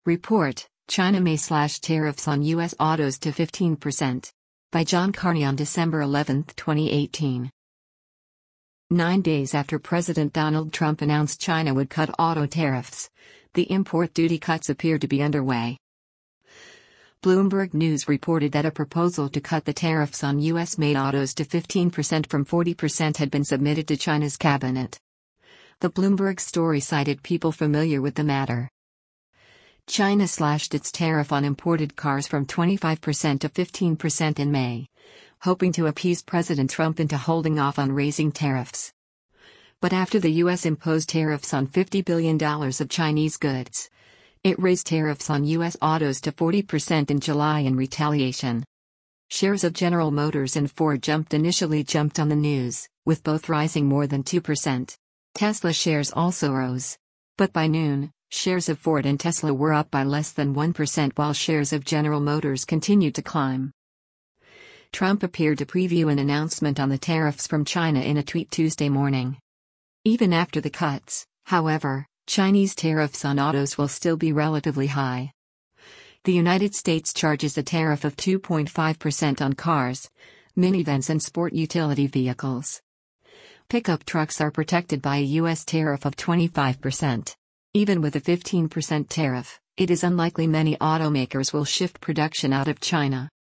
Report, China may slash tariffs on U.S. autos to 15%. By John Carney on December 11, 2018. 9 days after President Donald Trump announced China would cut auto tariffs, the import duty cuts appear to be underway. Bloomberg News reported that a proposal to cut the tariffs on U.S.-made autos to 15% from 40% had been submitted to China's cabinet. The Bloomberg story cited people familiar with the matter. China slashed its tariff on imported cars from 25% to 15% in May, hoping to appease President Trump into holding off on raising tariffs. But after the U.S. imposed tariffs on $50 billion of Chinese goods, it raised tariffs on U.S. autos to 40% in July in retaliation. Shares of General Motors and Ford initially jumped on the news, with both rising more than 2%. Tesla shares also rose. But by noon, shares of Ford and Tesla were up by less than 1% while shares of General Motors continued to climb. Trump appeared to preview an announcement on the tariffs from China in a tweet Tuesday morning. Even after the cuts, however, Chinese tariffs on autos will still be relatively high. The United States charges a tariff of 2.5% on cars, minivans and sport utility vehicles. Pickup trucks are protected by a U.S. tariff of 25%. Even with a 15% tariff, it is unlikely many automakers will shift production out of China.